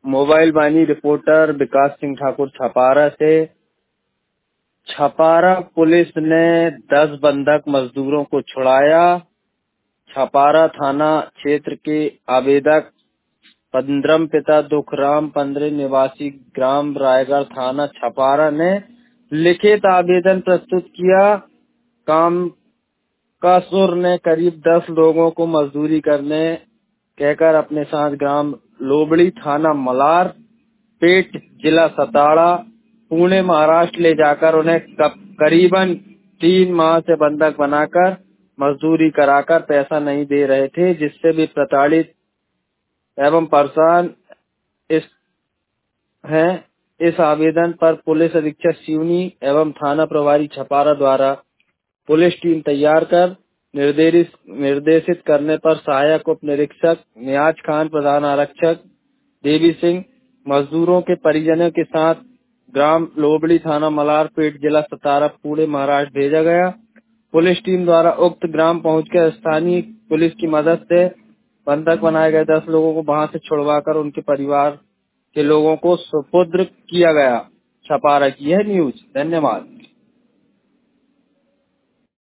Mobile Vaani reporter Vikas Singh Thakur Chhapara से। Chhapara police ने 10 बंधक मजदूरों को छुड़ाया। छपारा थाना क्षेत्र के आवेदक पंद्रम पिता दुखराम पंद्रे निवासी ग्राम रायगढ़ थाना छपारा ने लिखित आवेदन प्रस्तुत किया। काम का सुर ने करीब 10 लोगों को मजदूरी करने कहकर अपने साथ ग्राम लोबड़ी थाना मलार पेट जिला सताड़ा पुणे महाराष्ट्र ले जाकर उन्हें करीबन 3 माह से बंधक बनाकर मजदूरी कराकर पैसा नहीं दे रहे थे, जिससे भी प्रताड़ित एवं परेशान इस आवेदन पर पुलिस अधीक्षक सिवनी एवं थाना प्रभारी छपारा द्वारा पुलिस टीम तैयार कर निर्देशित करने पर सहायक उप निरीक्षक नियाज खान, प्रधान आरक्षक देवी सिंह मजदूरों के परिजनों के साथ ग्राम लोबड़ी थाना मलारपेट जिला सतारा पुणे महाराष्ट्र भेजा गया। पुलिस टीम द्वारा उक्त ग्राम पहुंचकर स्थानीय पुलिस की मदद से बंधक बनाए गए 10 लोगों को वहां से छुड़वाकर उनके परिवार के लोगों को सुपुर्द किया गया। छपारा की है न्यूज। धन्यवाद।